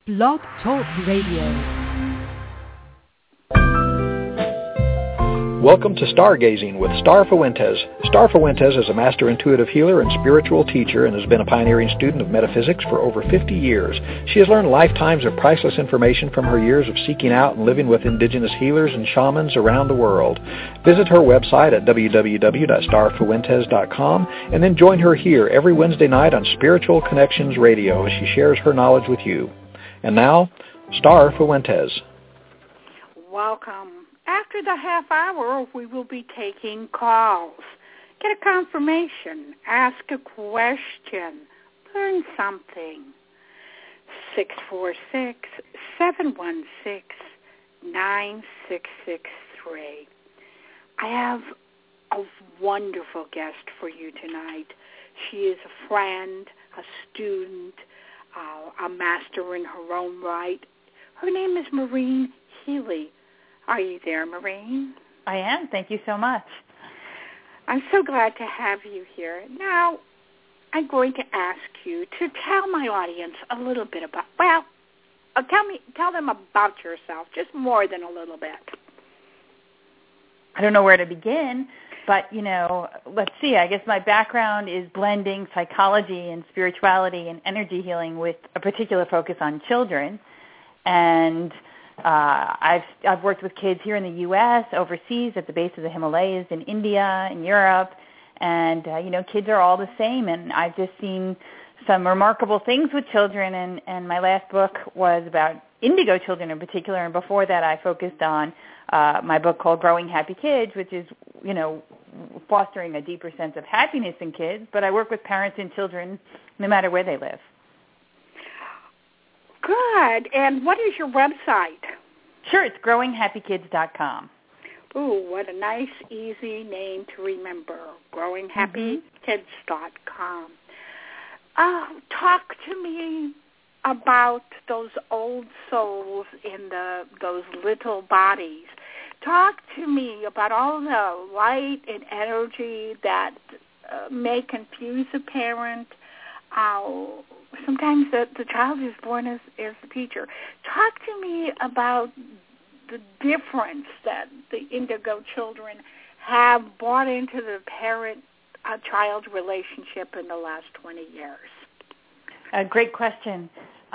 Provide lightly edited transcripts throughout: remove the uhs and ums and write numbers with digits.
Blog Talk Radio. Welcome to Stargazing with Star Fuentes. Star Fuentes is a master intuitive healer and spiritual teacher and has been a pioneering student of metaphysics for over 50 years. She has learned lifetimes of priceless information from her years of seeking out and living with indigenous healers and shamans around the world. Visit her website at www.starfuentes.com and then join her here every Wednesday night on Spiritual Connections Radio as she shares her knowledge with you. And now, Star Fuentes. Welcome. After the half hour, we will be taking calls. Get a confirmation. Ask a question. Learn something. 646-716-9663. I have a wonderful guest for you tonight. She is a friend, a student, a master in her own right. Her name is Maureen Healy. Are you there, Maureen? I am. Thank you so much. I'm so glad to have you here. Now, I'm going to ask you to tell my audience a little bit about, tell them about yourself, just more than a little bit. I don't know where to begin, but, let's see. I guess my background is blending psychology and spirituality and energy healing with a particular focus on children. And I've worked with kids here in the U.S., overseas, at the base of the Himalayas, in India, in Europe, and, kids are all the same, and I've just seen some remarkable things with children, and my last book was about indigo children in particular, and before that I focused on my book called Growing Happy Kids, which is, fostering a deeper sense of happiness in kids, but I work with parents and children no matter where they live. Good. And what is your website? Sure, it's growinghappykids.com. Ooh, what a nice, easy name to remember. growinghappykids.com. Talk to me about those old souls in those little bodies. Talk to me about all the light and energy that may confuse a parent. Sometimes the child is born as the teacher. Talk to me about the difference that the indigo children have brought into the parent-child relationship in the last 20 years. Great question.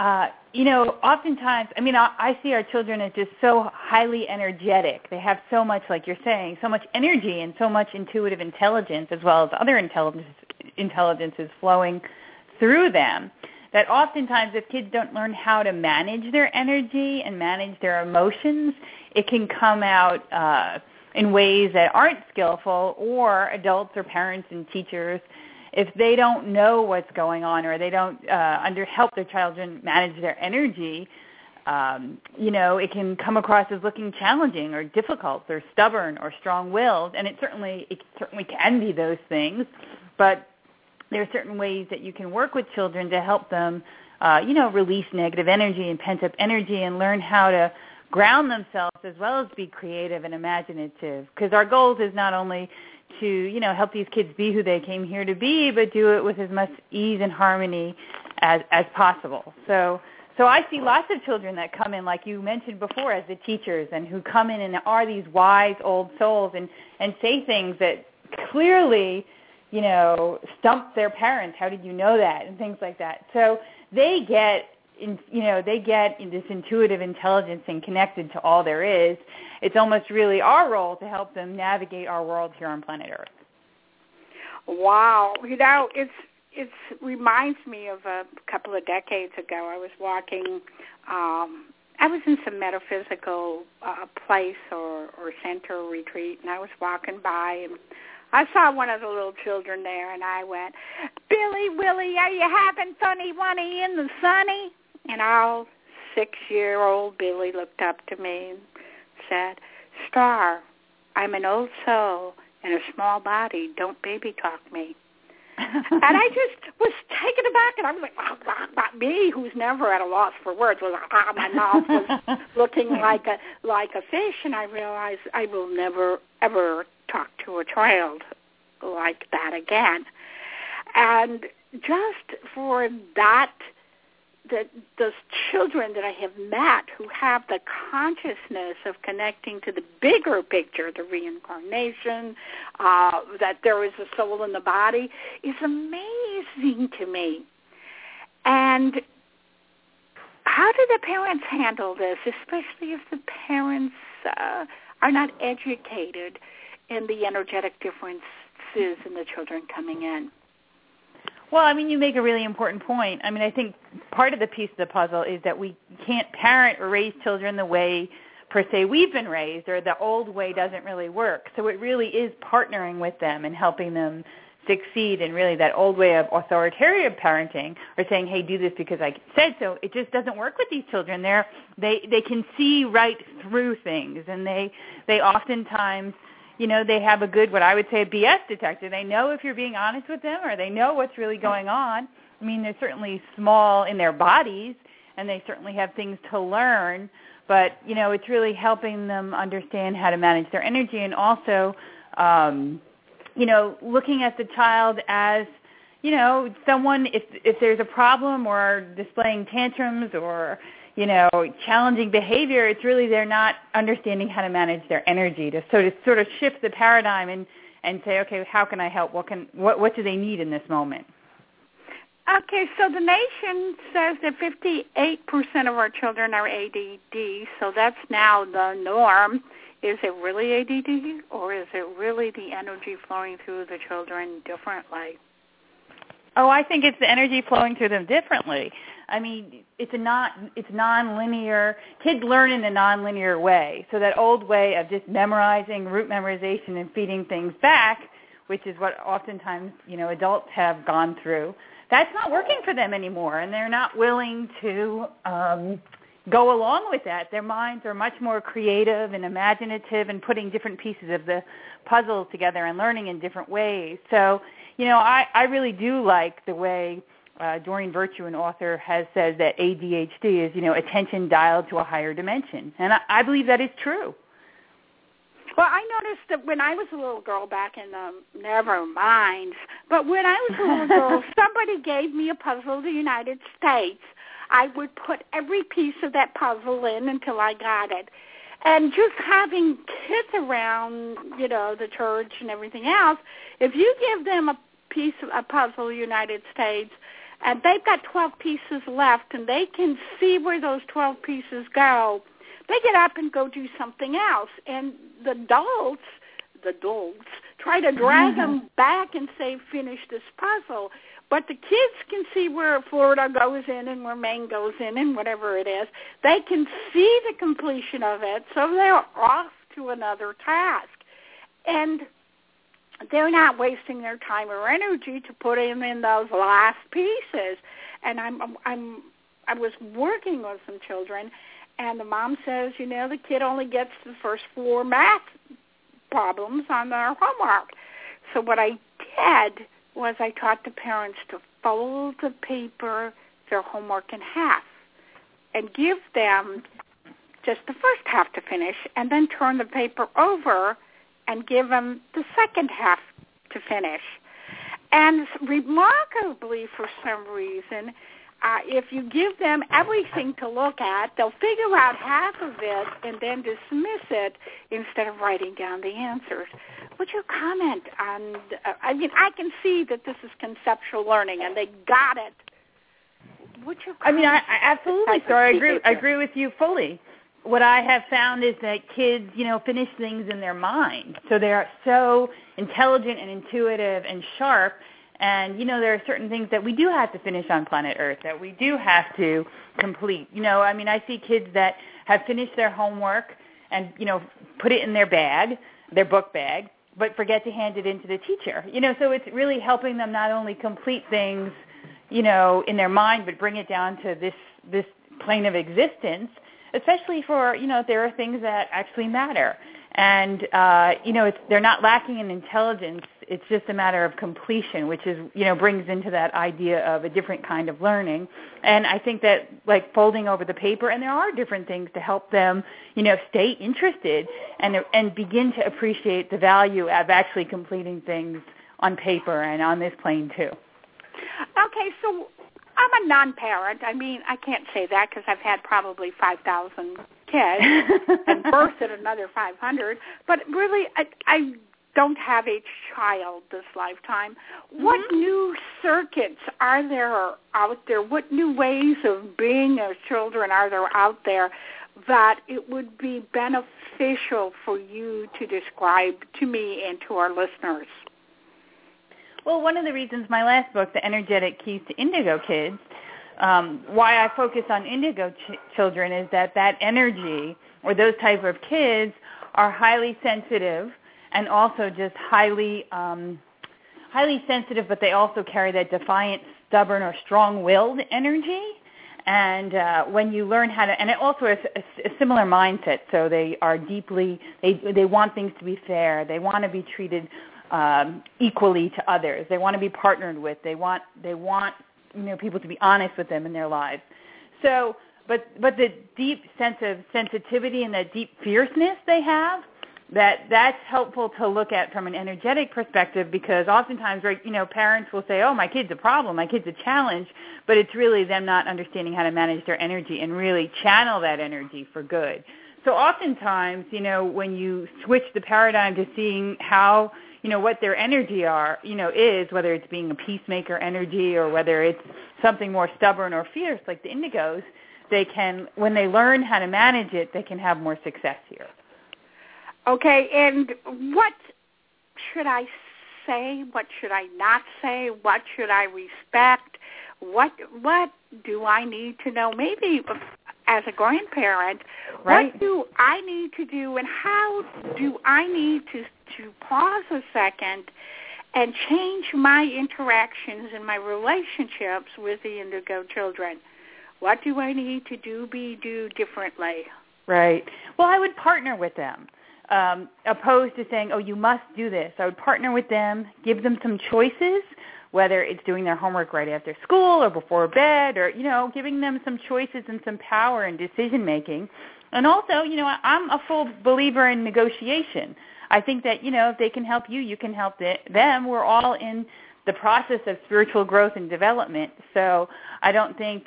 Oftentimes, I see our children as just so highly energetic. They have so much, like you're saying, so much energy and so much intuitive intelligence, as well as other intelligences flowing through them, that oftentimes if kids don't learn how to manage their energy and manage their emotions, it can come out in ways that aren't skillful, or adults or parents and teachers, if they don't know what's going on or they don't help their children manage their energy, it can come across as looking challenging or difficult or stubborn or strong-willed, and it certainly can be those things, but there are certain ways that you can work with children to help them, release negative energy and pent-up energy and learn how to ground themselves as well as be creative and imaginative. Because our goal is not only to, help these kids be who they came here to be, but do it with as much ease and harmony as possible. So I see lots of children that come in, like you mentioned before, as the teachers, and who come in and are these wise old souls and say things that clearly stump their parents. How did you know that? And things like that. So they get this intuitive intelligence and connected to all there is. It's almost really our role to help them navigate our world here on planet Earth. Wow. It reminds me of a couple of decades ago. I was walking, I was in some metaphysical place or center or retreat, and I was walking by, and I saw one of the little children there, and I went, "Billy, Willie, are you having funny-wunny in the sunny?" And our 6-year-old Billy looked up to me and said, "Star, I'm an old soul in a small body. Don't baby talk me." And I just was taken aback, and I was like, not me, who's never at a loss for words, was my mouth was looking like a fish, and I realized I will never, ever talk to a child like that again. And just for that those children that I have met who have the consciousness of connecting to the bigger picture, the reincarnation, that there is a soul in the body, is amazing to me. And how do the parents handle this, especially if the parents are not educated in the energetic differences in the children coming in? Well, I mean, you make a really important point. I mean, I think part of the piece of the puzzle is that we can't parent or raise children the way, per se, we've been raised, or the old way doesn't really work. So it really is partnering with them and helping them succeed in really that old way of authoritarian parenting, or saying, hey, do this because I said so. It just doesn't work with these children. They can see right through things, and they oftentimes, you know, they have a good, what I would say, a BS detector. They know if you're being honest with them, or they know what's really going on. I mean, they're certainly small in their bodies, and they certainly have things to learn, but, you know, it's really helping them understand how to manage their energy, and also, you know, looking at the child as, you know, someone, if there's a problem or displaying tantrums or, you know, challenging behavior, it's really they're not understanding how to manage their energy, to sort of shift the paradigm and say, okay, how can I help? What do they need in this moment? Okay, so the nation says that 58% of our children are ADD, so that's now the norm. Is it really ADD, or is it really the energy flowing through the children differently? Oh, I think it's the energy flowing through them differently. I mean, it's nonlinear. Kids learn in a nonlinear way. So that old way of just memorizing, root memorization, and feeding things back, which is what oftentimes, you know, adults have gone through, that's not working for them anymore, and they're not willing to go along with that. Their minds are much more creative and imaginative and putting different pieces of the puzzle together and learning in different ways. So, you know, I really do like the way Doreen Virtue, an author, has said that ADHD is, you know, attention dialed to a higher dimension. And I believe that is true. Well, I noticed that when I was a little girl back in the never minds, but when I was a little girl, somebody gave me a puzzle of the United States. I would put every piece of that puzzle in until I got it. And just having kids around, you know, the church and everything else, if you give them a piece of a puzzle of the United States, and they've got 12 pieces left, and they can see where those 12 pieces go, they get up and go do something else. And the adults try to drag them back and say, finish this puzzle. But the kids can see where Florida goes in and where Maine goes in and whatever it is. They can see the completion of it, so they're off to another task. And they're not wasting their time or energy to put in those last pieces. And I was working with some children, and the mom says, you know, the kid only gets the first 4 math problems on their homework. So what I did was I taught the parents to fold the paper, their homework in half, and give them just the first half to finish, and then turn the paper over and give them the second half to finish. And remarkably, for some reason, if you give them everything to look at, they'll figure out half of it and then dismiss it instead of writing down the answers. What's your comment on, I mean, I can see that this is conceptual learning, and they got it. What's your comment? I mean, I absolutely, so I agree with you fully. What I have found is that kids, you know, finish things in their mind. So they are so intelligent and intuitive and sharp. And, you know, there are certain things that we do have to finish on planet Earth, that we do have to complete. You know, I mean, I see kids that have finished their homework and, you know, put it in their bag, their book bag, but forget to hand it in to the teacher. You know, so it's really helping them not only complete things, you know, in their mind, but bring it down to this plane of existence, especially for, you know, there are things that actually matter. And, you know, they're not lacking in intelligence. It's just a matter of completion, which is, you know, brings into that idea of a different kind of learning. And I think that, like, folding over the paper, and there are different things to help them, you know, stay interested and begin to appreciate the value of actually completing things on paper and on this plane, too. Okay, so I'm a non-parent. I mean, I can't say that because I've had probably 5,000 kids and birthed another 500. But really, I don't have a child this lifetime. What new circuits are there out there? What new ways of being as children are there out there that it would be beneficial for you to describe to me and to our listeners? Well, one of the reasons my last book, The Energetic Keys to Indigo Kids, why I focus on indigo children is that energy or those type of kids are highly sensitive and also just highly sensitive, but they also carry that defiant, stubborn, or strong-willed energy. And when you learn how to, and it also is a similar mindset. So they are deeply, they want things to be fair. They want to be treated equally to others. They want to be partnered with. They want people to be honest with them in their lives. So, but the deep sense of sensitivity and that deep fierceness they have, that's helpful to look at from an energetic perspective, because oftentimes, right, parents will say, oh, my kid's a problem, my kid's a challenge, but it's really them not understanding how to manage their energy and really channel that energy for good. So oftentimes, when you switch the paradigm to seeing how, what their energy is, whether it's being a peacemaker energy or whether it's something more stubborn or fierce like the indigos, they can, when they learn how to manage it, they can have more success here. Okay, and what should I say? What should I not say? What should I respect? What do I need to know? Maybe as a grandparent, right. What do I need to do, and how do I need to pause a second and change my interactions and my relationships with the indigo children? What do I need to do differently? Right. Well, I would partner with them. Opposed to saying, oh, you must do this. I would partner with them, give them some choices, whether it's doing their homework right after school or before bed or, giving them some choices and some power in decision-making. And also, I'm a full believer in negotiation. I think that, if they can help you, you can help them. We're all in the process of spiritual growth and development. So I don't think,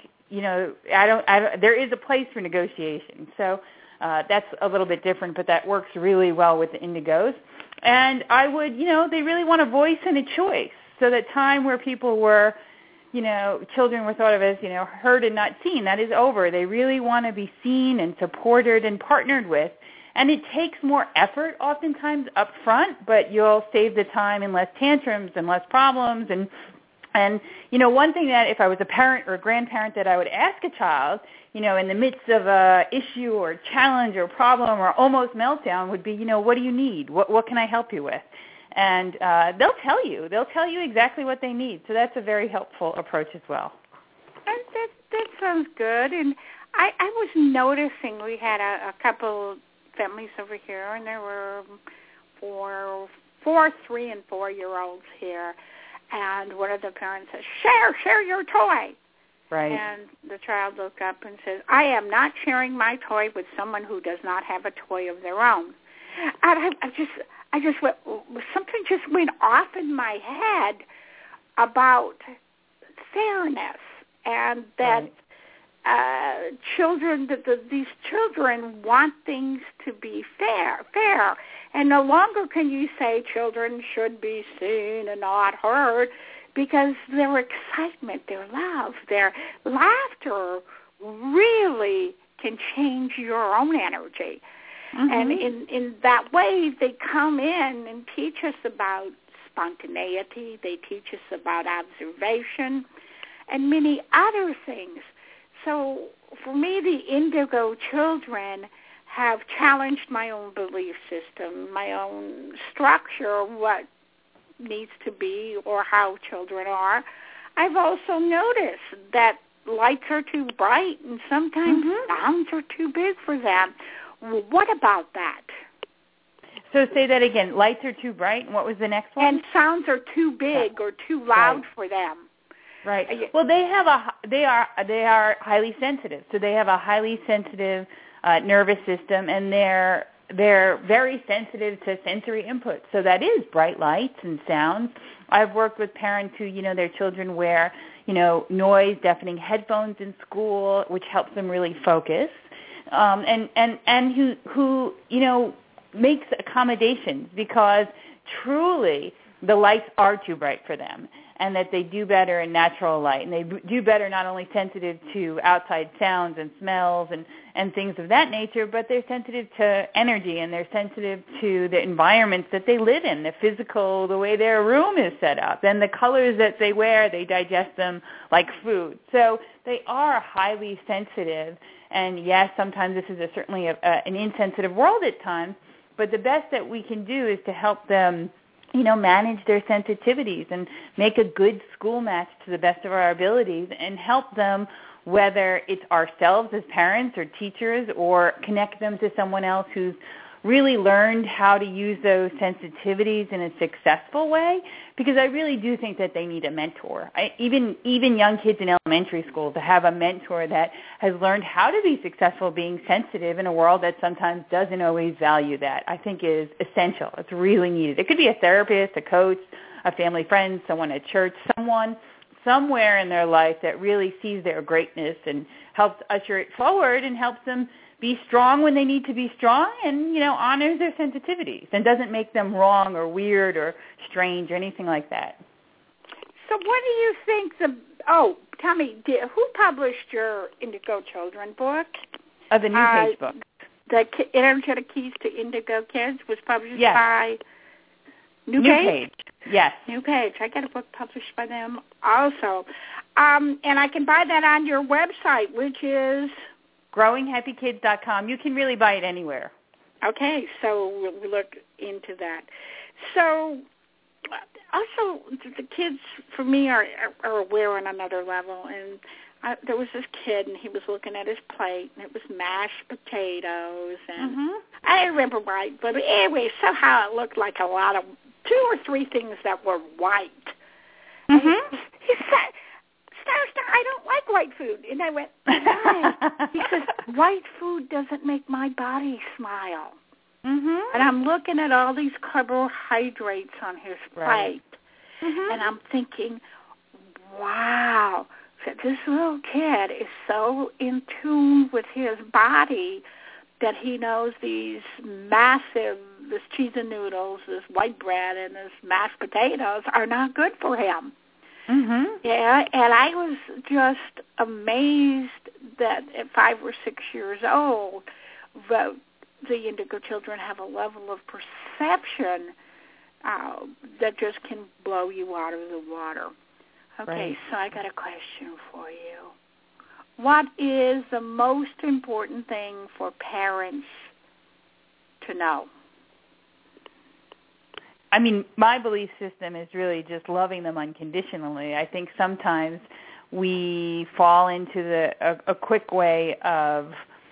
there is a place for negotiation. So that's a little bit different, but that works really well with the indigos. And I would, they really want a voice and a choice. So that time where people were, children were thought of as, heard and not seen, that is over. They really want to be seen and supported and partnered with. And it takes more effort oftentimes up front, but you'll save the time and less tantrums and less problems. And one thing that if I was a parent or a grandparent that I would ask a child, in the midst of a issue or challenge or problem or almost meltdown would be, what do you need? What can I help you with? And they'll tell you. They'll tell you exactly what they need. So that's a very helpful approach as well. And that sounds good. And I was noticing we had a couple families over here, and there were four 3- and 4-year-olds here. And one of the parents says, share your toy. Right. And the child looked up and says, I am not sharing my toy with someone who does not have a toy of their own. And I just went, something just went off in my head about fairness and that these children want things to be fair. And no longer can you say children should be seen and not heard, because their excitement, their love, their laughter really can change your own energy. Mm-hmm. And in that way, they come in and teach us about spontaneity. They teach us about observation and many other things. So for me, the indigo children have challenged my own belief system, my own structure, what needs to be or how children are. I've also noticed that lights are too bright and sometimes sounds are too big for them. What about that? So say that again. Lights are too bright, and what was the next one? And sounds are too big or too loud for them. Right. Well, they are highly sensitive. So they have a highly sensitive nervous system, and they're very sensitive to sensory input. So that is bright lights and sounds. I've worked with parents who, their children wear, noise deafening headphones in school, which helps them really focus, and who makes accommodations because truly the lights are too bright for them, and that they do better in natural light, and they do better not only sensitive to outside sounds and smells and things of that nature, but they're sensitive to energy, and they're sensitive to the environments that they live in, the physical, the way their room is set up, and the colors that they wear, they digest them like food. So they are highly sensitive, and yes, sometimes this is certainly an insensitive world at times, but the best that we can do is to help them manage their sensitivities and make a good school match to the best of our abilities and help them, whether it's ourselves as parents or teachers, or connect them to someone else who's really learned how to use those sensitivities in a successful way, because I really do think that they need a mentor. Even young kids in elementary school, to have a mentor that has learned how to be successful being sensitive in a world that sometimes doesn't always value that, I think is essential. It's really needed. It could be a therapist, a coach, a family friend, someone at church, someone somewhere in their life that really sees their greatness and helps usher it forward and helps them be strong when they need to be strong, and honors their sensitivities and doesn't make them wrong or weird or strange or anything like that. So what do you think tell me, who published your Indigo Children book? The New Page book. The Energetic Keys to Indigo Kids was published yes. by New Page. Yes. New Page. I got a book published by them also. And I can buy that on your website, which is growinghappykids.com. You can really buy it anywhere. Okay, so we'll look into that. So also the kids, for me, are aware on another level. And there was this kid, and he was looking at his plate, and it was mashed potatoes. And I don't remember right, but anyway, somehow it looked like a lot of 2 or 3 things that were white. He said, Star, I don't like white food. And I went, why? He says, white food doesn't make my body smile. And I'm looking at all these carbohydrates on his plate. And I'm thinking, wow, this little kid is so in tune with his body that he knows this cheese and noodles, this white bread, and this mashed potatoes are not good for him. Yeah, and I was just amazed that at 5 or 6 years old, the Indigo Children have a level of perception that just can blow you out of the water. Okay, right. So I got a question for you. What is the most important thing for parents to know? I mean, my belief system is really just loving them unconditionally. I think sometimes we fall into a quick way of,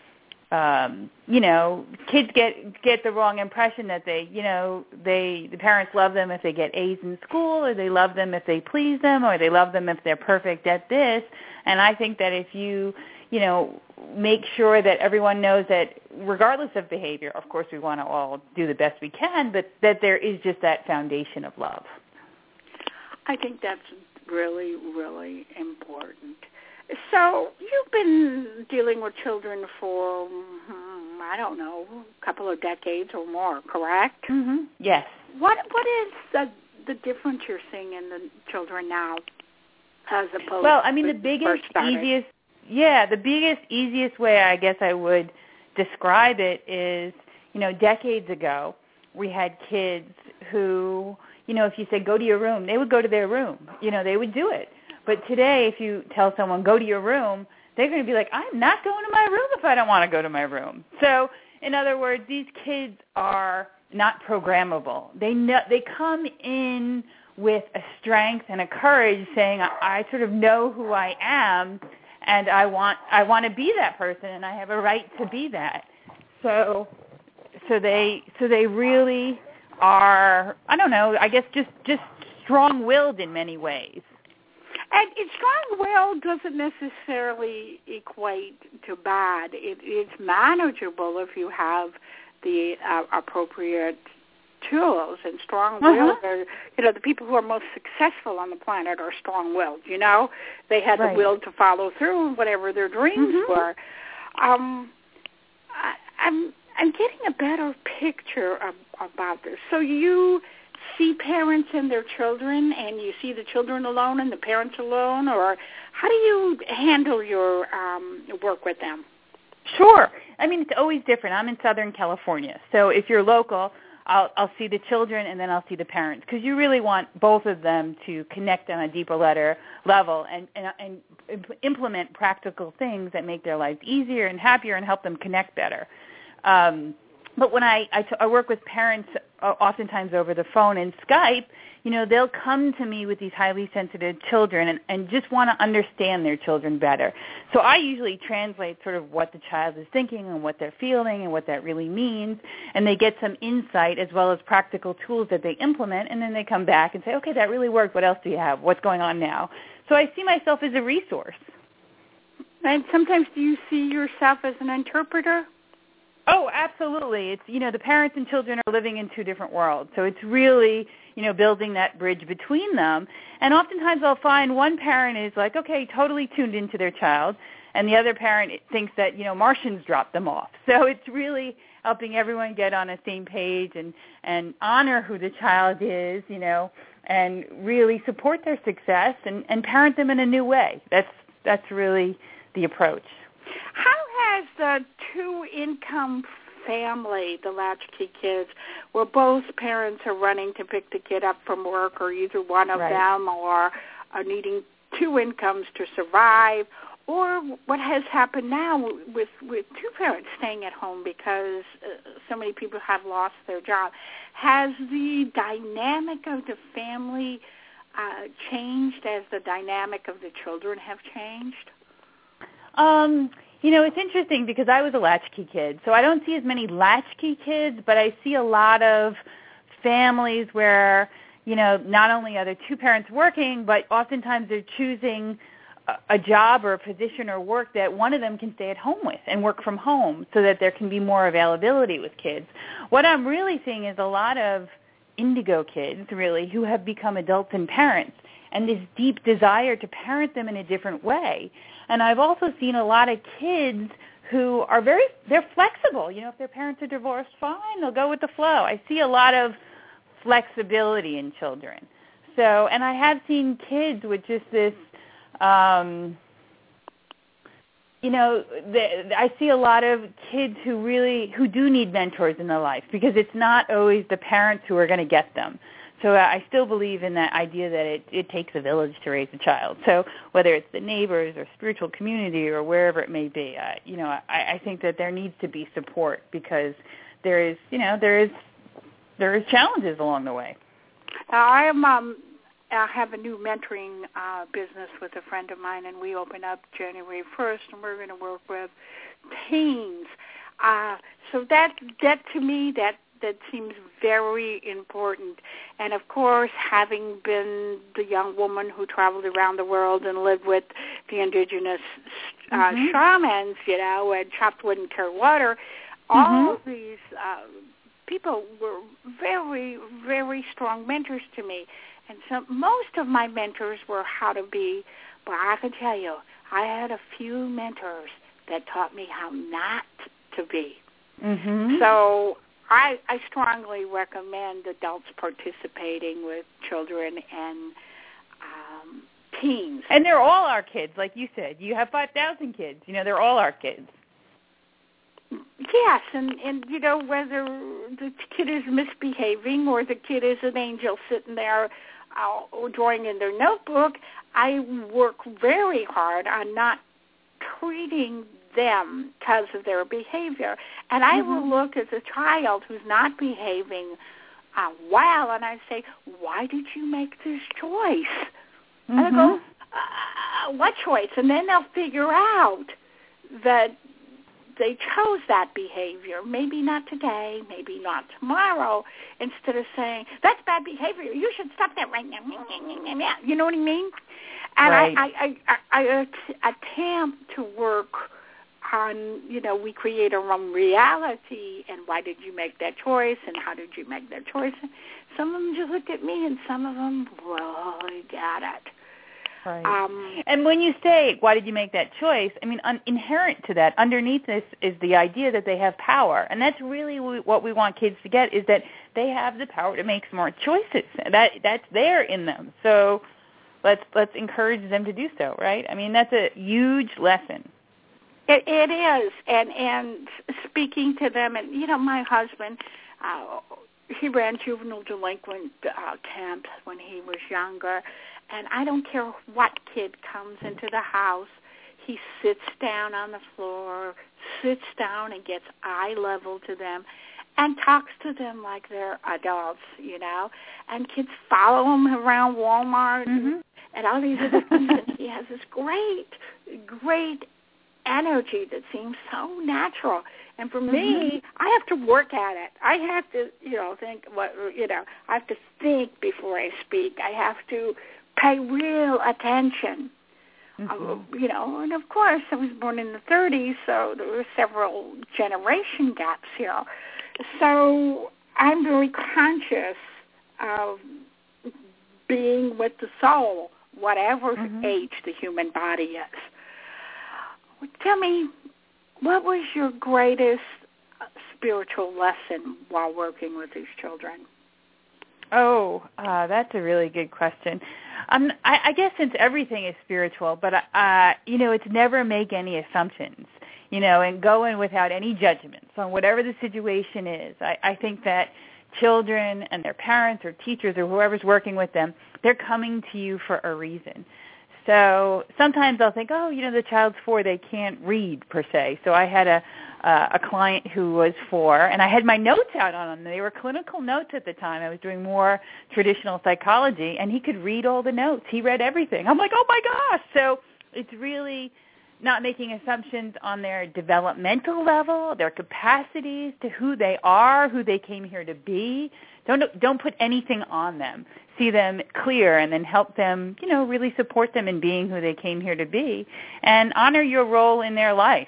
kids get the wrong impression that the parents love them if they get A's in school, or they love them if they please them, or they love them if they're perfect at this. And I think that if you make sure that everyone knows that regardless of behavior, of course we want to all do the best we can, but that there is just that foundation of love. I think that's really, really important. So you've been dealing with children for, I don't know, a couple of decades or more, correct? Yes. What is the difference you're seeing in the children now as opposed Well, I mean, to the biggest, easiest way I guess I would describe it is, decades ago we had kids who, if you said go to your room, they would go to their room. They would do it. But today, if you tell someone, go to your room, they're going to be like, I'm not going to my room if I don't want to go to my room. So, in other words, these kids are not programmable. They come in with a strength and a courage saying, I sort of know who I am, and I want to be that person, and I have a right to be that. So they really are, I don't know, I guess just strong-willed in many ways. And strong-willed doesn't necessarily equate to bad. It's manageable if you have the appropriate tools, and strong-willed are, the people who are most successful on the planet are strong-willed, They had the will to follow through with whatever their dreams were. I'm getting a better picture about this. So you see parents and their children, and you see the children alone and the parents alone, or how do you handle your work with them? Sure. I mean, it's always different. I'm in Southern California, so if you're local, I'll see the children and then I'll see the parents, because you really want both of them to connect on a deeper level and implement practical things that make their lives easier and happier and help them connect better. But when I work with parents oftentimes over the phone and Skype, they'll come to me with these highly sensitive children and just want to understand their children better. So I usually translate sort of what the child is thinking and what they're feeling and what that really means, and they get some insight as well as practical tools that they implement, and then they come back and say, okay, that really worked. What else do you have? What's going on now? So I see myself as a resource. And sometimes do you see yourself as an interpreter? Oh, absolutely. It's, the parents and children are living in two different worlds. So it's really, building that bridge between them. And oftentimes I'll find one parent is like, okay, totally tuned into their child, and the other parent thinks that, Martians dropped them off. So it's really helping everyone get on the same page and honor who the child is, and really support their success and parent them in a new way. That's really the approach. How has the two-income family, the latchkey kids, where both parents are running to pick the kid up from work, or either one of them are needing two incomes to survive, or what has happened now with two parents staying at home because so many people have lost their job, has the dynamic of the family changed as the dynamic of the children have changed? It's interesting because I was a latchkey kid, so I don't see as many latchkey kids, but I see a lot of families where, not only are there two parents working, but oftentimes they're choosing a job or a position or work that one of them can stay at home with and work from home so that there can be more availability with kids. What I'm really seeing is a lot of indigo kids, really, who have become adults and parents, and this deep desire to parent them in a different way. And I've also seen a lot of kids who are they're flexible. If their parents are divorced, fine, they'll go with the flow. I see a lot of flexibility in children. So, and I have seen kids with just this, I see a lot of kids who do need mentors in their life, because it's not always the parents who are going to get them. So I still believe in that idea that it takes a village to raise a child. So whether it's the neighbors or spiritual community or wherever it may be, I think that there needs to be support, because there is challenges along the way. I have a new mentoring business with a friend of mine, and we open up January 1st, and we're going to work with teens. So that to me, that seems very important. And, of course, having been the young woman who traveled around the world and lived with the indigenous shamans, and chopped wood and carried water, all of these people were very, very strong mentors to me. And so most of my mentors were how to be, but I can tell you, I had a few mentors that taught me how not to be. So I strongly recommend adults participating with children and teens. And they're all our kids, like you said. You have 5,000 kids. They're all our kids. Yes, and whether the kid is misbehaving or the kid is an angel sitting there drawing in their notebook, I work very hard on not treating them because of their behavior. And I will look at a child who's not behaving well, and I say, why did you make this choice? And I go, what choice? And then they'll figure out that they chose that behavior, maybe not today, maybe not tomorrow, instead of saying, that's bad behavior, you should stop that right now. You know what I mean? And I attempt to work upon, we create our own reality, and why did you make that choice, and how did you make that choice? And some of them just looked at me, and some of them really got it. Right. And when you say, why did you make that choice, I mean, inherent to that, underneath this is the idea that they have power. And that's really what we want kids to get, is that they have the power to make smart choices. That's there in them. So let's encourage them to do so, right? I mean, that's a huge lesson. It is. And speaking to them, and, my husband, he ran juvenile delinquent camps when he was younger. And I don't care what kid comes into the house, he sits down on the floor, sits down and gets eye level to them and talks to them like they're adults, And kids follow him around Walmart and all these other things. And he has this great energy that seems so natural. And for me, I have to work at it. I have to, think I have to think before I speak. I have to pay real attention, and of course I was born in the 30s, so there were several generation gaps here. So I'm very conscious of being with the soul, whatever age the human body is. Tell me, what was your greatest spiritual lesson while working with these children? Oh, that's a really good question. I guess since everything is spiritual, but, it's never make any assumptions, and go in without any judgments on whatever the situation is. I think that children and their parents or teachers or whoever's working with them, they're coming to you for a reason. So sometimes I'll think, the child's 4, they can't read per se. So I had a client who was 4, and I had my notes out on them. They were clinical notes at the time. I was doing more traditional psychology, and he could read all the notes. He read everything. I'm like, oh, my gosh. So it's really not making assumptions on their developmental level, their capacities, to who they are, who they came here to be. Don't put anything on them. See them clear, and then help them, really support them in being who they came here to be, and honor your role in their life.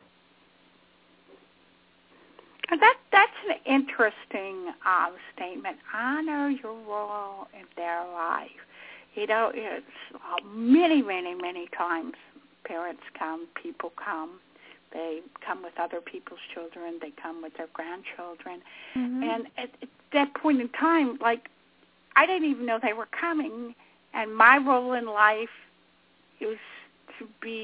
That's an interesting statement. Honor your role in their life. It's many, many, many times parents come, people come. They come with other people's children. They come with their grandchildren. And at that point in time, I didn't even know they were coming. And my role in life is to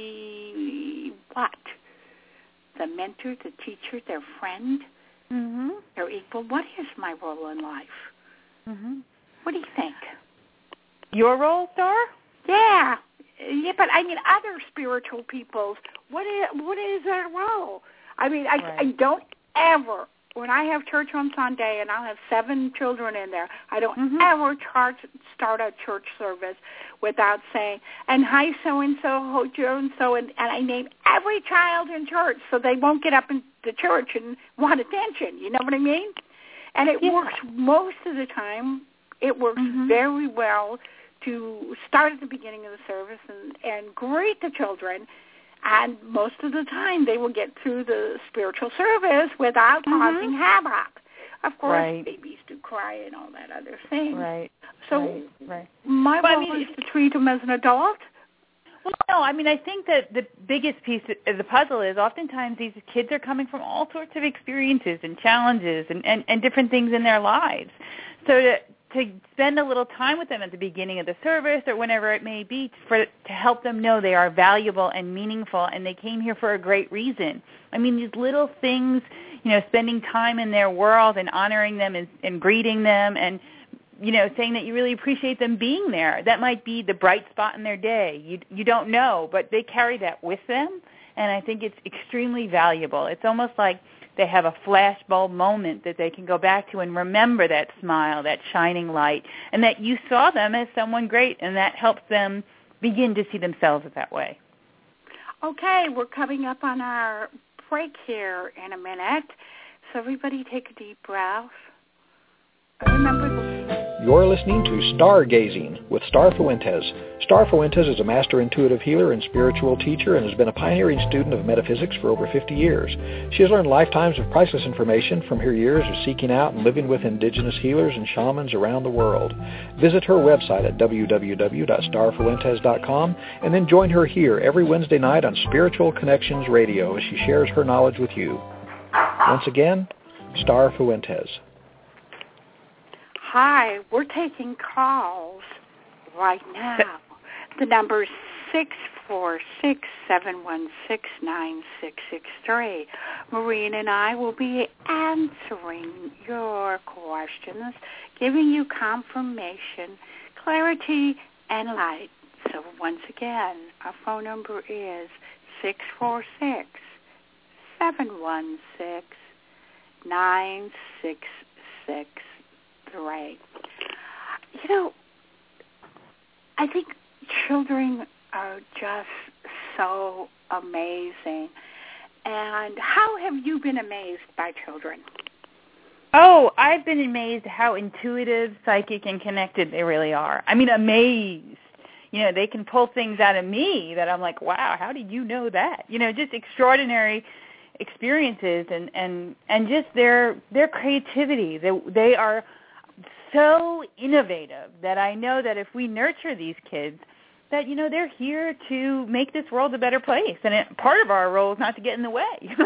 be what? The mentor, the teacher, their friend, their equal. What is my role in life? What do you think? Your role, Star? Yeah, but I mean, other spiritual people's, what is their role? I mean, I don't ever, when I have church on Sunday and I'll have 7 children in there, I don't ever start a church service without saying, and hi, so-and-so, Joe-and-so, and I name every child in church so they won't get up in the church and want attention. You know what I mean? And it works most of the time. It works very well to start at the beginning of the service and greet the children, and most of the time they will get through the spiritual service without causing havoc. Of course, babies do cry and all that other thing. So my role is to treat them as an adult. Well, no, I mean, I think that the biggest piece of the puzzle is oftentimes these kids are coming from all sorts of experiences and challenges and different things in their lives. So to spend a little time with them at the beginning of the service or whenever it may be to help them know they are valuable and meaningful and they came here for a great reason. I mean, these little things, spending time in their world and honoring them and greeting them and, saying that you really appreciate them being there. That might be the bright spot in their day. You don't know, but they carry that with them, and I think it's extremely valuable. It's almost like they have a flashbulb moment that they can go back to and remember that smile, that shining light, and that you saw them as someone great, and that helps them begin to see themselves that way. Okay, we're coming up on our break here in a minute, so everybody take a deep breath. Remember You're listening to Stargazing with Star Fuentes. Star Fuentes is a master intuitive healer and spiritual teacher and has been a pioneering student of metaphysics for over 50 years. She has learned lifetimes of priceless information from her years of seeking out and living with indigenous healers and shamans around the world. Visit her website at www.starfuentes.com and then join her here every Wednesday night on Spiritual Connections Radio as she shares her knowledge with you. Once again, Star Fuentes. Hi, we're taking calls right now. The number is 646-716-9663. Maureen and I will be answering your questions, giving you confirmation, clarity, and light. So once again, our phone number is 646-716-9663. You know, I think children are just so amazing. And how have you been amazed by children? Oh, I've been amazed how intuitive, psychic, and connected they really are. I mean, amazed. You know, they can pull things out of me that I'm like, wow, how did you know that? You know, just extraordinary experiences and just their creativity. They are so innovative that I know that if we nurture these kids, that, you know, they're here to make this world a better place. And part of our role is not to get in the way.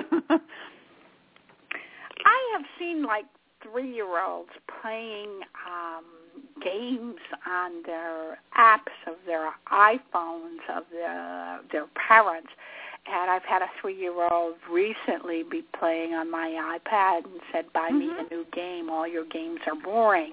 I have seen, like, 3-year-olds playing games on their apps of their iPhones of their parents. And I've had a 3-year-old recently be playing on my iPad and said, buy me a new game. All your games are boring.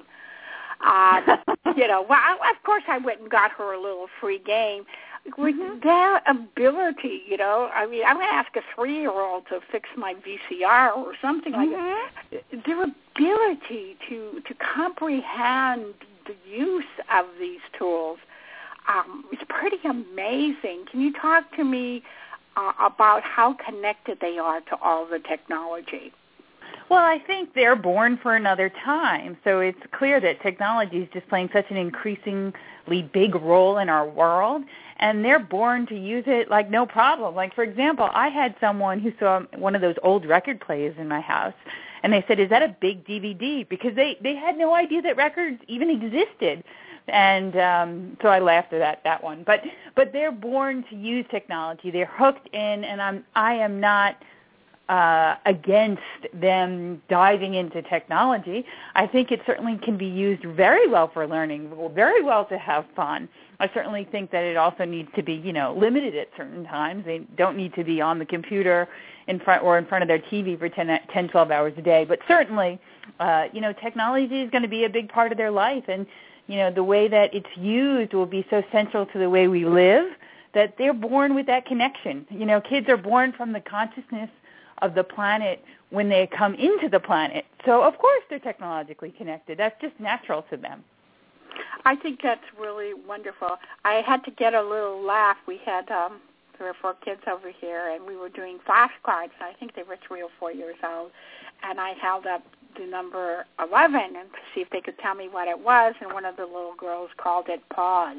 You know, well, of course I went and got her a little free game. With their ability, you know, I mean, I'm going to ask a 3-year-old to fix my VCR or something like that. Their ability to comprehend the use of these tools is pretty amazing. Can you talk to me about how connected they are to all the technology? Well, I think they're born for another time, so it's clear that technology is just playing such an increasingly big role in our world, and they're born to use it like no problem. Like, for example, I had someone who saw one of those old record players in my house, and they said, is that a big DVD? Because they had no idea that records even existed. And so I laughed at that one. But they're born to use technology. They're hooked in, and I am not against them diving into technology. I think it certainly can be used very well for learning, very well to have fun. I certainly think that it also needs to be, you know, limited at certain times. They don't need to be on the computer in front of their TV for 10, 12 hours a day. But certainly, you know, technology is going to be a big part of their life. And, you know, the way that it's used will be so central to the way we live that they're born with that connection. You know, kids are born from the consciousness of the planet when they come into the planet. So, of course, they're technologically connected. That's just natural to them. I think that's really wonderful. I had to get a little laugh. We had 3 or 4 kids over here, and we were doing flashcards. I think they were 3 or 4 years old. And I held up the number 11 and to see if they could tell me what it was, and one of the little girls called it pause.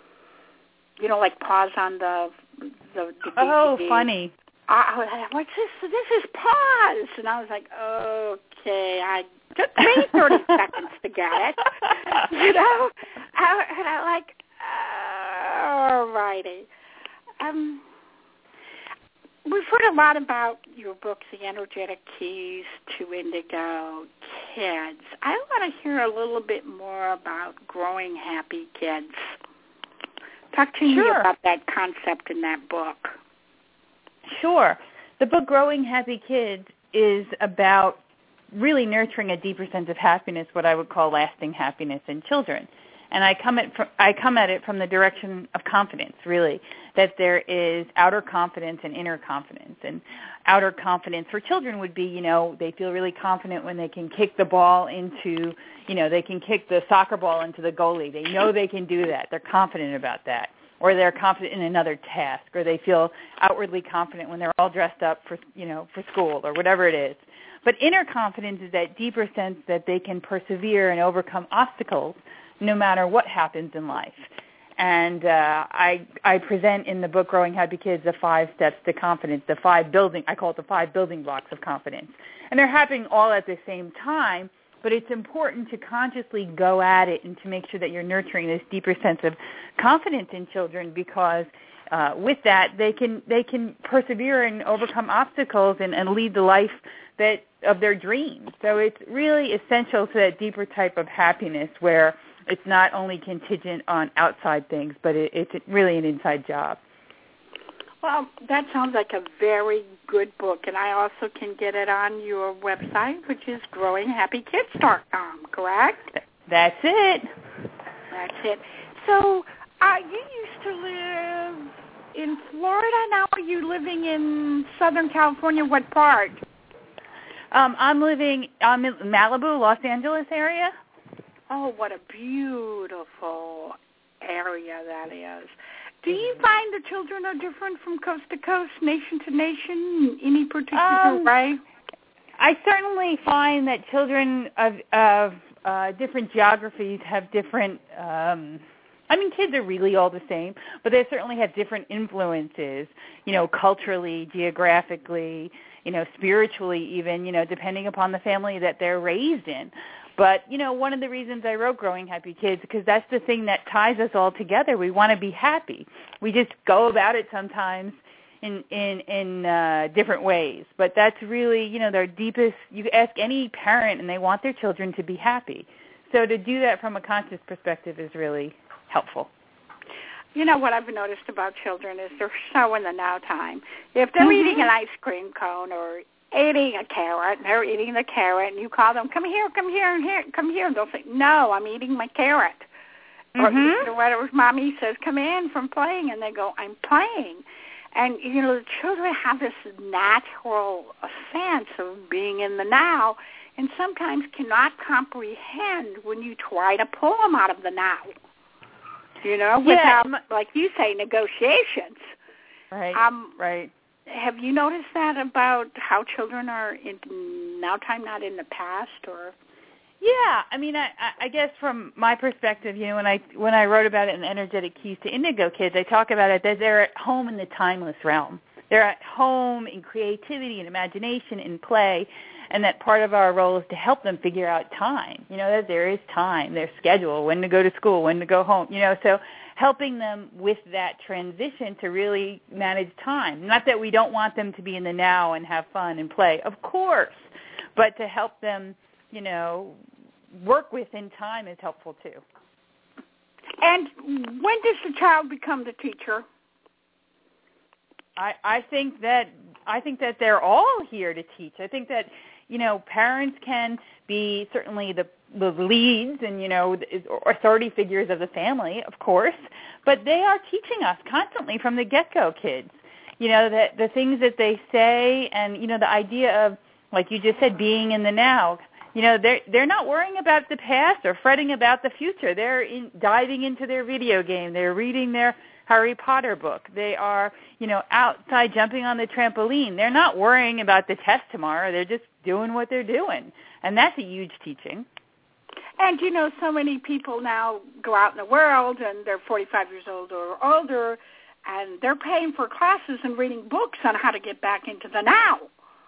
You know, like pause on the DVD. Oh, funny. What's this? This is pause. And I was like, okay, I took me 30 seconds to get it. You know? And I'm like, all righty. We've heard a lot about your books, The Energetic Keys to Indigo Kids. I want to hear a little bit more about Growing Happy Kids. Talk to me about that concept in that book. Sure. The book Growing Happy Kids is about really nurturing a deeper sense of happiness, what I would call lasting happiness in children. And I come at it from the direction of confidence, really, that there is outer confidence and inner confidence. And outer confidence for children would be, you know, they feel really confident when they can kick the ball into, you know, they can kick the soccer ball into the goalie. They know they can do that. They're confident about that. Or they're confident in another task, or they feel outwardly confident when they're all dressed up for, you know, for school or whatever it is. But inner confidence is that deeper sense that they can persevere and overcome obstacles no matter what happens in life. And I present in the book Growing Happy Kids the 5 steps to confidence, I call it the 5 building blocks of confidence. And they're happening all at the same time, but it's important to consciously go at it and to make sure that you're nurturing this deeper sense of confidence in children, because with that they can persevere and overcome obstacles and lead the life of their dreams. So it's really essential to that deeper type of happiness where it's not only contingent on outside things, but it's really an inside job. Well, that sounds like a very good book, and I also can get it on your website, which is growinghappykids.com, correct? That's it. That's it. So you used to live in Florida. Now are you living in Southern California? What part? I'm in Malibu, Los Angeles area. Oh, what a beautiful area that is. Do you find the children are different from coast to coast, nation to nation, in any particular way? I certainly find that children of different geographies have different, kids are really all the same, but they certainly have different influences, culturally, geographically, spiritually even, depending upon the family that they're raised in. But, one of the reasons I wrote Growing Happy Kids, because that's the thing that ties us all together. We want to be happy. We just go about it sometimes in different ways. But that's really, their deepest, you ask any parent and they want their children to be happy. So to do that from a conscious perspective is really helpful. What I've noticed about children is they're so in the now time. If they're eating an ice cream cone or eating a carrot, and they're eating the carrot, and you call them, come here, and they'll say, no, I'm eating my carrot. Or whatever, Mommy says, come in from playing, and they go, I'm playing. And, the children have this natural sense of being in the now, and sometimes cannot comprehend when you try to pull them out of the now, without, like you say, negotiations. Right, right. Have you noticed that about how children are in now time, not in the past, or? Yeah, I guess from my perspective, when I wrote about it in Energetic Keys to Indigo Kids, I talk about it that they're at home in the timeless realm. They're at home in creativity and imagination and play, and that part of our role is to help them figure out time. That there is time, their schedule, when to go to school, when to go home. So helping them with that transition to really manage time. Not that we don't want them to be in the now and have fun and play, of course, but to help them, work within time is helpful too. And when does the child become the teacher? I think that they're all here to teach. I think that parents can be certainly the leads and authority figures of the family, of course, but they are teaching us constantly from the get-go, kids. That the things that they say, and the idea of, like you just said, being in the now. They're not worrying about the past or fretting about the future. They're diving into their video game. They're reading their Harry Potter book. They are, outside jumping on the trampoline. They're not worrying about the test tomorrow. They're just doing what they're doing. And that's a huge teaching. And, so many people now go out in the world and they're 45 years old or older, and they're paying for classes and reading books on how to get back into the now.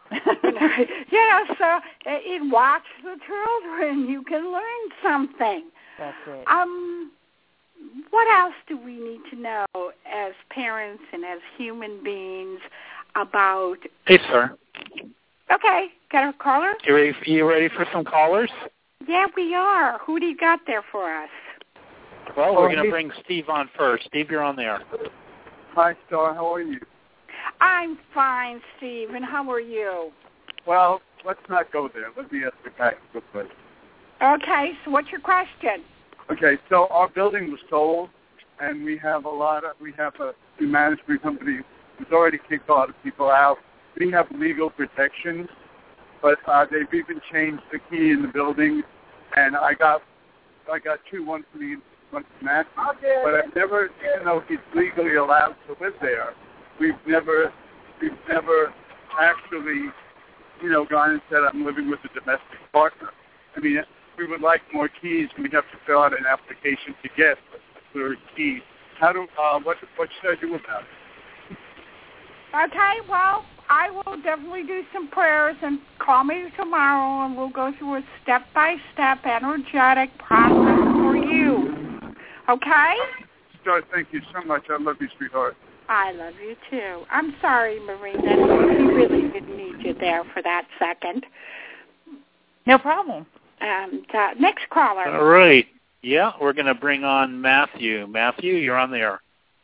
So watch the children. You can learn something. That's it. What else do we need to know as parents and as human beings about? Hey, sir. Okay, got a caller? You ready for some callers? Yeah, we are. Who do you got there for us? Well, we're going to bring Steve on first. Steve, you're on there. Hi, Star. How are you? I'm fine, Steve. And how are you? Well, let's not go there. Let me ask the practical question. Okay, so what's your question? Okay, so our building was sold, and we have a management company who's already kicked a lot of people out. We have legal protections, but they've even changed the key in the building, and I got 2, one for the match, but I've never, even though he's legally allowed to live there, we've never actually gone and said, I'm living with a domestic partner. I mean, we would like more keys. We have to fill out an application to get the keys. What should I do about it? Okay, well, I will definitely do some prayers and call me tomorrow, and we'll go through a step-by-step energetic process for you. Okay? Star, thank you so much. I love you, sweetheart. I love you, too. I'm sorry, Marina. We really didn't need you there for that second. No problem. And next caller. All right. Yeah, we're going to bring on Matthew. Matthew, you're on the air.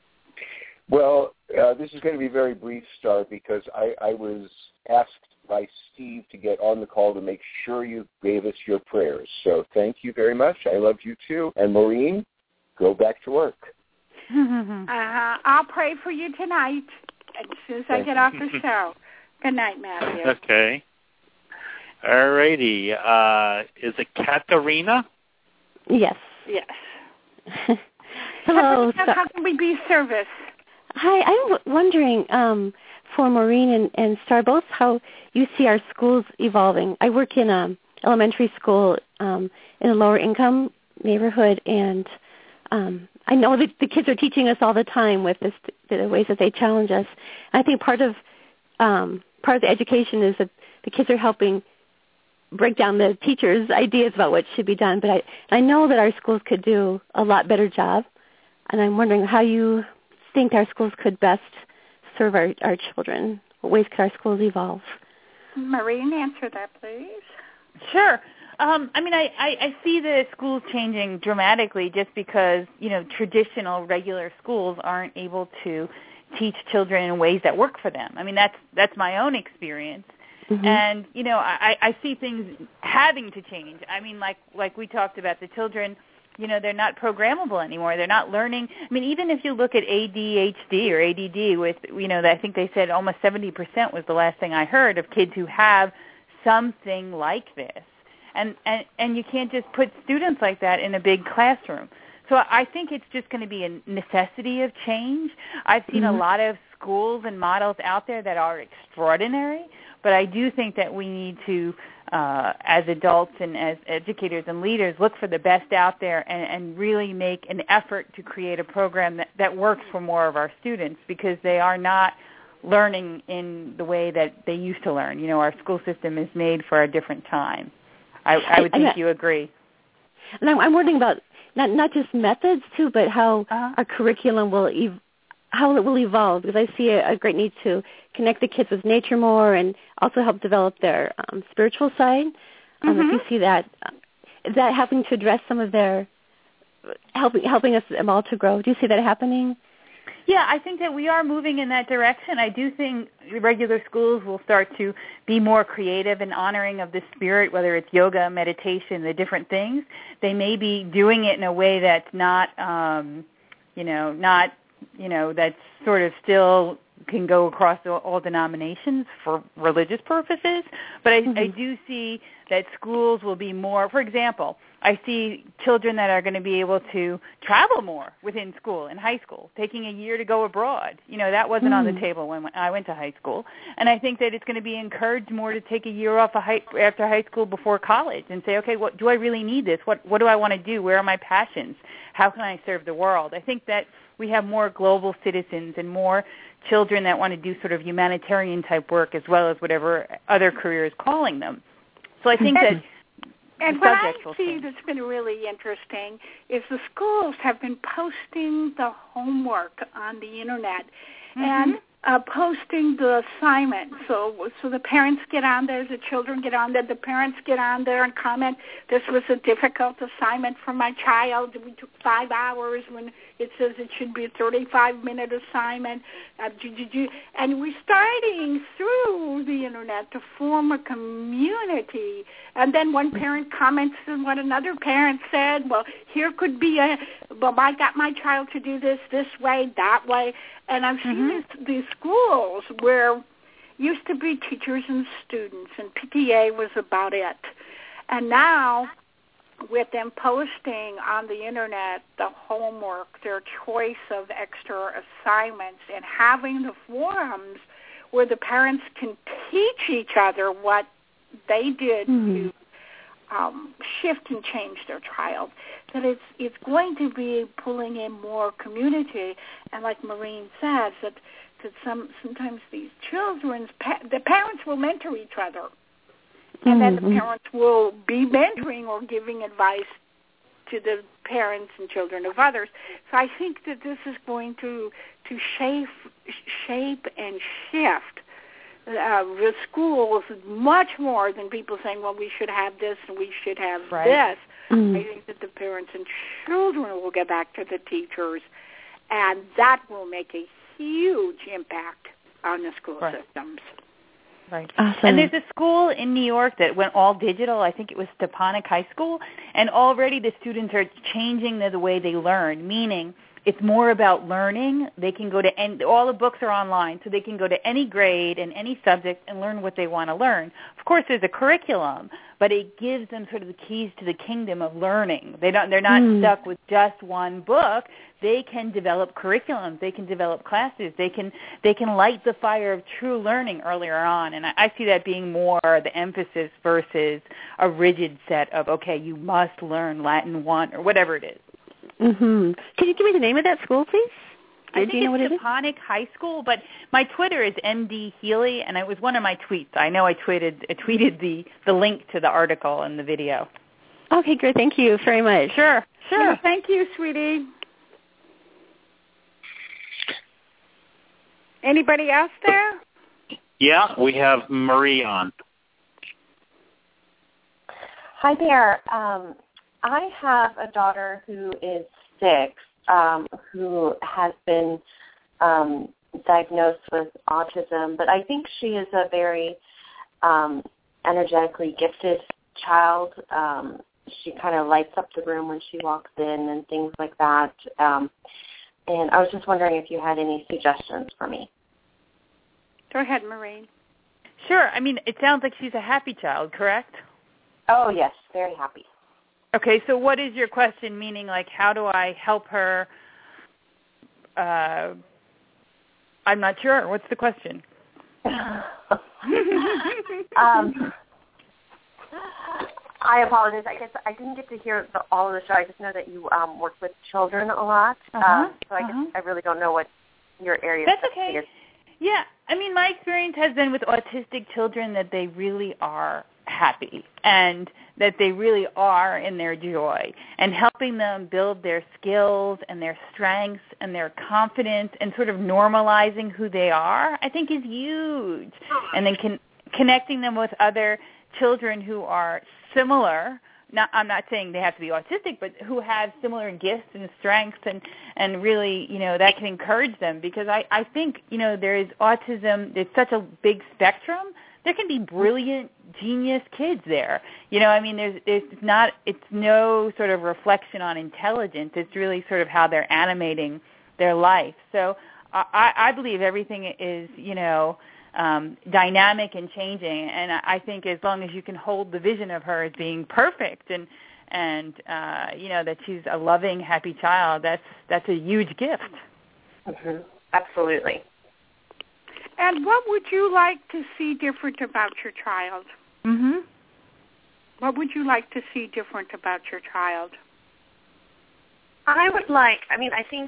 Well, this is going to be very brief, Star, because I was asked by Steve to get on the call to make sure you gave us your prayers. So thank you very much. I love you, too. And Maureen, go back to work. I'll pray for you tonight as soon as I get off the show. Good night, Matthew. Okay. All righty. Is it Katarina? Yes. Yes. Hello. How can we be of service? Hi. I'm wondering for Maureen and Star both how you see our schools evolving. I work in elementary school in a lower income neighborhood, and I know that the kids are teaching us all the time with the ways that they challenge us. I think part of the education is that the kids are helping break down the teachers' ideas about what should be done. But I know that our schools could do a lot better job, and I'm wondering how you think our schools could best serve our children. What ways could our schools evolve? Maureen, answer that, please. Sure. I see the schools changing dramatically just because, traditional regular schools aren't able to teach children in ways that work for them. I mean, that's my own experience. Mm-hmm. And, I see things having to change. I mean, like we talked about, the children, they're not programmable anymore. They're not learning. I mean, even if you look at ADHD or ADD with, I think they said almost 70% was the last thing I heard of kids who have something like this. And you can't just put students like that in a big classroom. So I think it's just going to be a necessity of change. I've seen a lot of schools and models out there that are extraordinary, but I do think that we need to, as adults and as educators and leaders, look for the best out there and really make an effort to create a program that works for more of our students, because they are not learning in the way that they used to learn. Our school system is made for a different time. I would think you agree. And I'm wondering about not just methods too, but how our curriculum will how it will evolve. Because I see a great need to connect the kids with nature more, and also help develop their spiritual side. If you see that, is that helping to address some of their helping us all to grow? Do you see that happening? Yeah, I think that we are moving in that direction. I do think regular schools will start to be more creative and honoring of the spirit, whether it's yoga, meditation, the different things. They may be doing it in a way that's not, that's sort of still can go across all denominations for religious purposes. But I do see that schools will be more, for example, I see children that are going to be able to travel more within school, in high school, taking a year to go abroad. That wasn't on the table when I went to high school. And I think that it's going to be encouraged more to take a year off after high school before college and say, okay, do I really need this? What do I want to do? Where are my passions? How can I serve the world? I think that we have more global citizens and more children that want to do sort of humanitarian type work as well as whatever other career is calling them. So I think that and what I see that's been really interesting is the schools have been posting the homework on the Internet and posting the assignments. So the parents get on there, the children get on there, the parents get on there and comment, this was a difficult assignment for my child. We took 5 hours when it says it should be a 35-minute assignment. And we're starting through the Internet to form a community. And then one parent comments on what another parent said. Well, here could be I got my child to do this way, that way. And I've seen these schools where used to be teachers and students, and PTA was about it. And now, with them posting on the Internet the homework, their choice of extra assignments, and having the forums where the parents can teach each other what they did to shift and change their child, that it's going to be pulling in more community. And like Maureen says, that sometimes these children's the parents will mentor each other, and then the parents will be mentoring or giving advice to the parents and children of others. So I think that this is going to shape and shift the schools much more than people saying, well, we should have this and we should have this. I think that the parents and children will get back to the teachers, and that will make a huge impact on the school systems. Right. Awesome. And there's a school in New York that went all digital. I think it was Stepanek High School. And already the students are changing the way they learn, meaning it's more about learning. They can go to all the books are online, so they can go to any grade and any subject and learn what they want to learn. Of course, there's a curriculum, but it gives them sort of the keys to the kingdom of learning. They're not stuck with just one book. They can develop curriculums. They can develop classes. They can light the fire of true learning earlier on. And I see that being more the emphasis versus a rigid set of, okay, you must learn Latin 1 or whatever it is. Can you give me the name of that school, please? I think it's Stepanek High School, but my Twitter is MD Healy, and it was one of my tweets. I know I tweeted the link to the article and the video. Okay, great. Thank you very much. Sure. Well, thank you, sweetie. Anybody else there? Yeah, we have Marie on. Hi there. I have a daughter who is 6, who has been diagnosed with autism, but I think she is a very energetically gifted child. She kind of lights up the room when she walks in and things like that. And I was just wondering if you had any suggestions for me. Go ahead, Maureen. Sure. I mean, it sounds like she's a happy child, correct? Oh, yes, very happy. Okay, so what is your question, meaning like how do I help her? I'm not sure. What's the question? I apologize. I guess I didn't get to hear all of the show. I just know that you work with children a lot. So I guess I really don't know what your area That's okay. Is. Yeah, I mean, my experience has been with autistic children that they really are happy and that they really are in their joy, and helping them build their skills and their strengths and their confidence and sort of normalizing who they are, I think is huge. And then connecting them with other children who are similar. Now, I'm not saying they have to be autistic, but who have similar gifts and strengths, and really, that can encourage them, because I think, there is autism, it's such a big spectrum. There can be brilliant, genius kids there. It's no sort of reflection on intelligence. It's really sort of how they're animating their life. So I believe everything is, dynamic and changing, and I think as long as you can hold the vision of her as being perfect and that she's a loving, happy child, that's a huge gift. Mm-hmm. Absolutely. And what would you like to see different about your child? Mm-hmm. What would you like to see different about your child? I think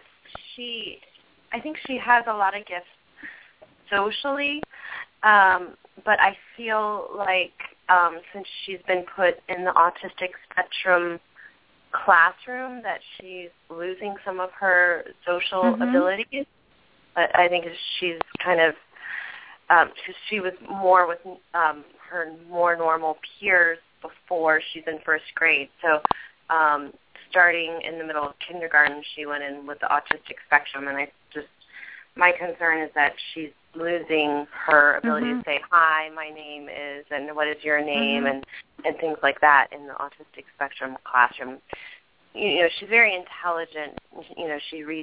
she has a lot of gifts socially, but I feel like since she's been put in the autistic spectrum classroom that she's losing some of her social abilities. But I think she's kind of she was more with her more normal peers before she's in first grade. So starting in the middle of kindergarten, she went in with the autistic spectrum, and my concern is that she's losing her ability to say, hi, my name is, and what is your name, and things like that in the autistic spectrum classroom. She's very intelligent. She reads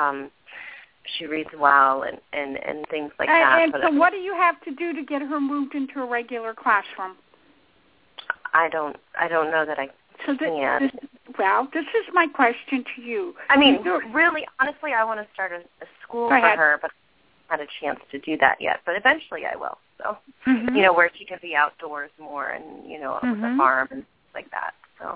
well and things like that. And so what do you have to do to get her moved into a regular classroom? I don't know that I can. This is my question to you. I mean, really, honestly, I want to start a school for her, but had a chance to do that yet, but eventually I will. So, where she can be outdoors more and, with the farm and things like that. So.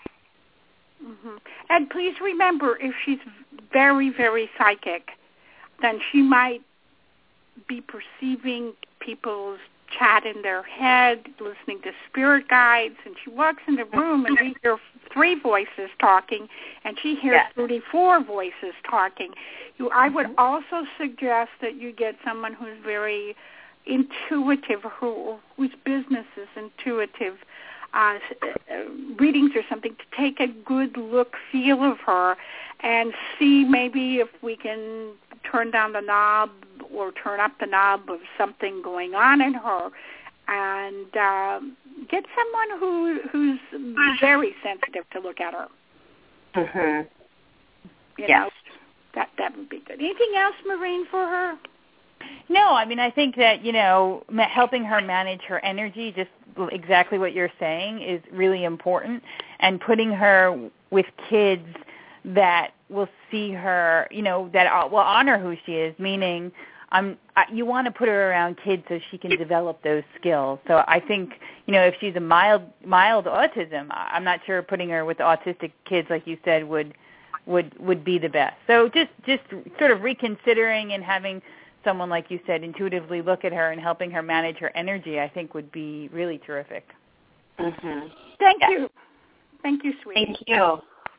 And please remember, if she's very, very psychic, then she might be perceiving people's chat in their head, listening to spirit guides, and she walks in the room and we hear 3 voices talking, and she hears 34 voices talking. I would also suggest that you get someone who's very intuitive, whose business is intuitive, readings or something, to take a good look, feel of her, and see maybe if we can turn down the knob or turn up the knob of something going on in her, and get someone who's very sensitive to look at her. You know, that would be good. Anything else, Maureen, for her? No, I mean, I think that, helping her manage her energy, just exactly what you're saying, is really important, and putting her with kids that will see her, that will honor who she is, meaning you want to put her around kids so she can develop those skills. So I think, if she's a mild autism, I'm not sure putting her with autistic kids, like you said, would be the best. So just sort of reconsidering and having someone, like you said, intuitively look at her and helping her manage her energy, I think would be really terrific. Thank you. Thank you, sweetie. Thank you.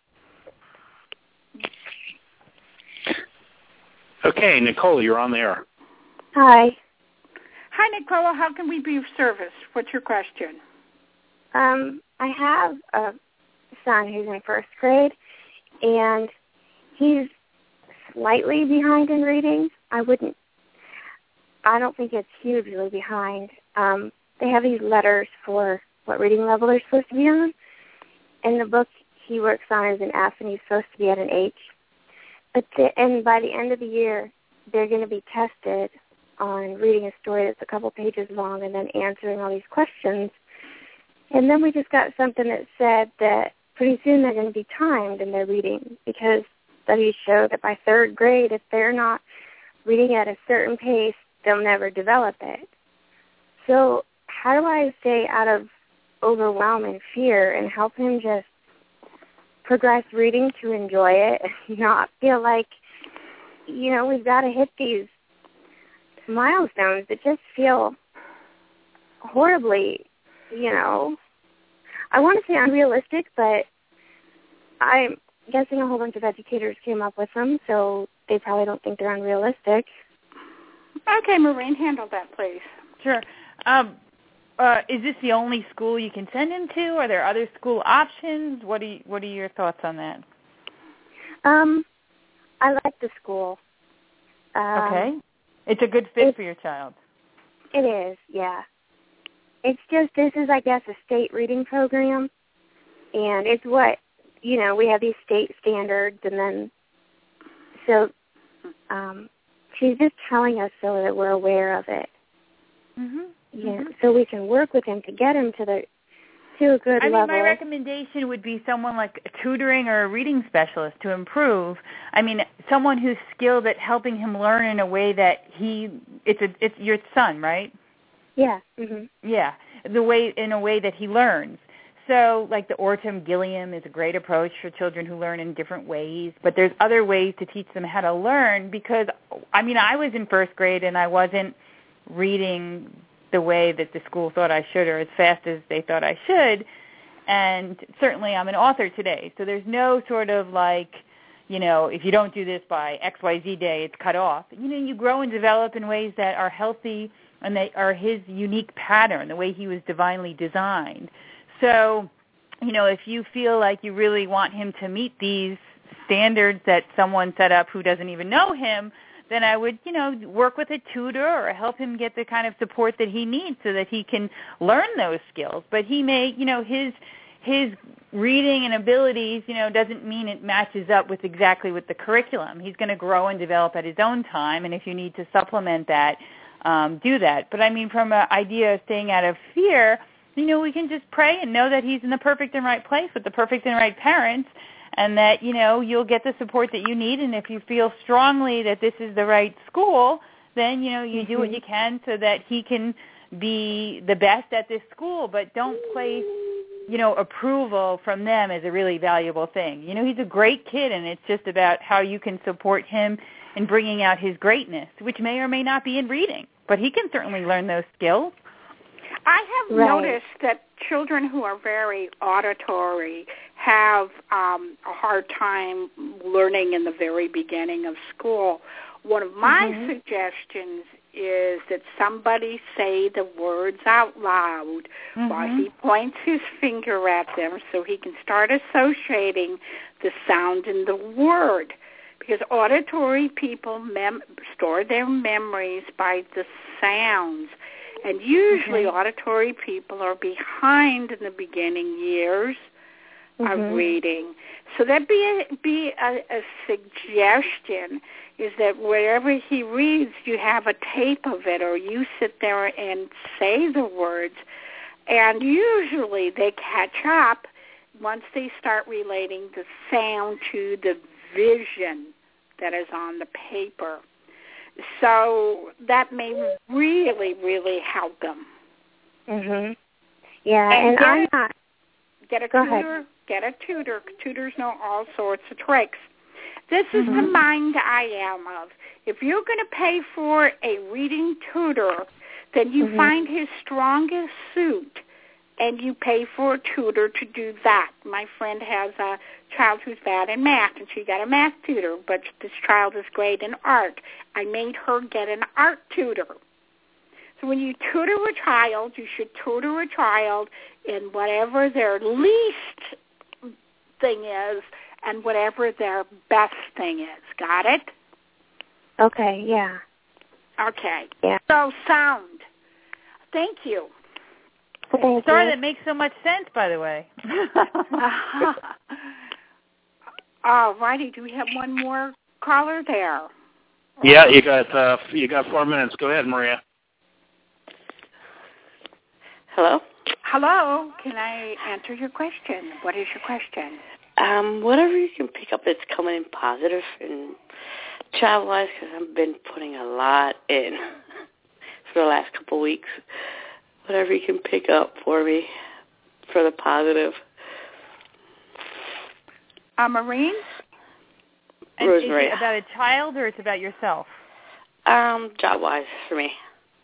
Okay, Nicole, you're on the air. Hi. Hi, Nicole. How can we be of service? What's your question? I have a son who's in 1st grade, and he's slightly behind in reading. I don't think it's hugely behind. They have these letters for what reading level they're supposed to be on. And the book he works on is an F, and he's supposed to be at an H. And by the end of the year, they're going to be tested on reading a story that's a couple pages long and then answering all these questions. And then we just got something that said that pretty soon they're going to be timed in their reading, because studies show that by 3rd grade, if they're not reading at a certain pace, they'll never develop it. So how do I stay out of overwhelm and fear and help him just progress reading to enjoy it and not feel like, we've got to hit these milestones that just feel horribly, I want to say unrealistic, but I'm guessing a whole bunch of educators came up with them, so they probably don't think they're unrealistic. Okay, Maureen, handle that, please. Sure. Is this the only school you can send him to? Are there other school options? What are your thoughts on that? I like the school. Okay. It's a good fit for your child. It is, yeah. It's just, this is, I guess, a state reading program, and it's what, we have these state standards, and then, so she's just telling us so that we're aware of it. So we can work with him to get him to a good level. My recommendation would be someone like a tutoring or a reading specialist to improve. Someone who's skilled at helping him learn in a way that it's your son, right? Yeah. Yeah, in a way that he learns. So, like the Ortem Gilliam is a great approach for children who learn in different ways, but there's other ways to teach them how to learn, because, I was in 1st grade and I wasn't reading the way that the school thought I should, or as fast as they thought I should, and certainly I'm an author today, so there's no sort of like, if you don't do this by XYZ day, it's cut off. You grow and develop in ways that are healthy, and they are his unique pattern, the way he was divinely designed. So, if you feel like you really want him to meet these standards that someone set up who doesn't even know him, then I would, work with a tutor or help him get the kind of support that he needs so that he can learn those skills. But he may, his reading and abilities, doesn't mean it matches up with exactly with the curriculum. He's going to grow and develop at his own time, and if you need to supplement that, do that. But from an idea of staying out of fear, we can just pray and know that he's in the perfect and right place with the perfect and right parents, and that, you'll get the support that you need. And if you feel strongly that this is the right school, then, you do what you can so that he can be the best at this school, but don't place, approval from them as a really valuable thing. He's a great kid, and it's just about how you can support him in bringing out his greatness, which may or may not be in reading, but he can certainly learn those skills. I have noticed that children who are very auditory have a hard time learning in the very beginning of school. One of my suggestions is that somebody say the words out loud while he points his finger at them so he can start associating the sound and the word. Because auditory people store their memories by the sounds. And usually auditory people are behind in the beginning years of reading. So that'd be a suggestion, is that wherever he reads, you have a tape of it, or you sit there and say the words. And usually they catch up once they start relating the sound to the vision that is on the paper. So that may really, really help them. Yeah, and I'm not. Get a tutor. Get a tutor. Tutors know all sorts of tricks. This is the mind I am of. If you're going to pay for a reading tutor, then you find his strongest suit, and you pay for a tutor to do that. My friend has a child who's bad in math, and she got a math tutor, but this child is great in art. I made her get an art tutor. So when you tutor a child, you should tutor a child in whatever their least thing is and whatever their best thing is. Got it? Okay, yeah. Okay. Yeah. So sound. Thank you. Sorry, that makes so much sense, by the way. All righty. Do we have one more caller there? Yeah, you got 4 minutes. Go ahead, Maria. Hello? Hello. Can I answer your question? What is your question? Whatever you can pick up that's coming in positive and travel-wise, because I've been putting a lot in for the last couple of weeks. Whatever you can pick up for me for the positive. Maureen? Rosemary. Is it about a child or it's about yourself? Job-wise for me.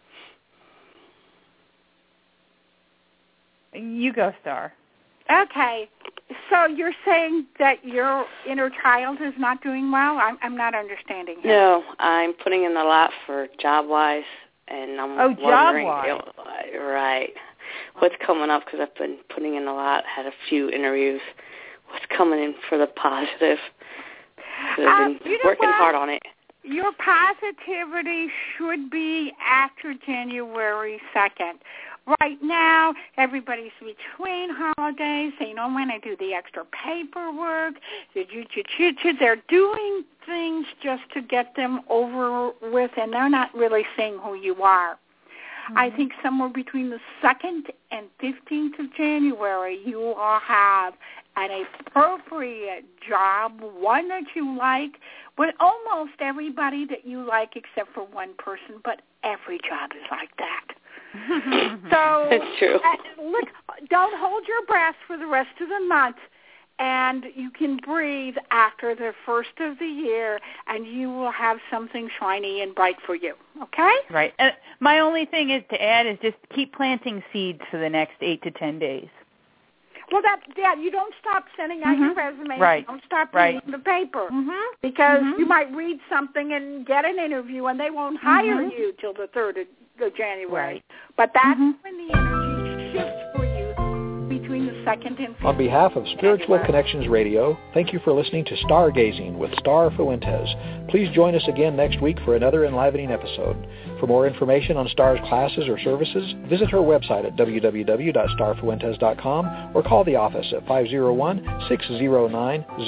You go, Star. Okay. So you're saying that your inner child is not doing well? I'm not understanding. No, I'm putting in a lot for job-wise, and I'm wondering, right, what's coming up, because I've been putting in a lot, had a few interviews. What's coming in for the positive? I've been working hard on it. Your positivity should be after January 2nd. Right now, everybody's between holidays. They don't want to do the extra paperwork. They're doing things just to get them over with, and they're not really seeing who you are. I think somewhere between the 2nd and 15th of January, you will have an appropriate job, one that you like, with almost everybody that you like except for one person, but every job is like that. So it's true. Look, don't hold your breath for the rest of the month, and you can breathe after the first of the year, and you will have something shiny and bright for you. Okay? Right. My only thing is to add is just keep planting seeds for the next 8 to 10 days. Well, you don't stop sending out your resume. Right. You don't stop reading the paper because you might read something and get an interview, and they won't hire you till the 3rd of January. Right. But that's when the energy shifts for you between the 2nd and 5th. On behalf of Spiritual Connections Radio, thank you for listening to Stargazing with Star Fuentes. Please join us again next week for another enlivening episode. For more information on Star's classes or services, visit her website at www.starfuentes.com or call the office at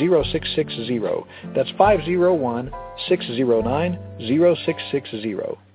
501-609-0660. That's 501-609-0660.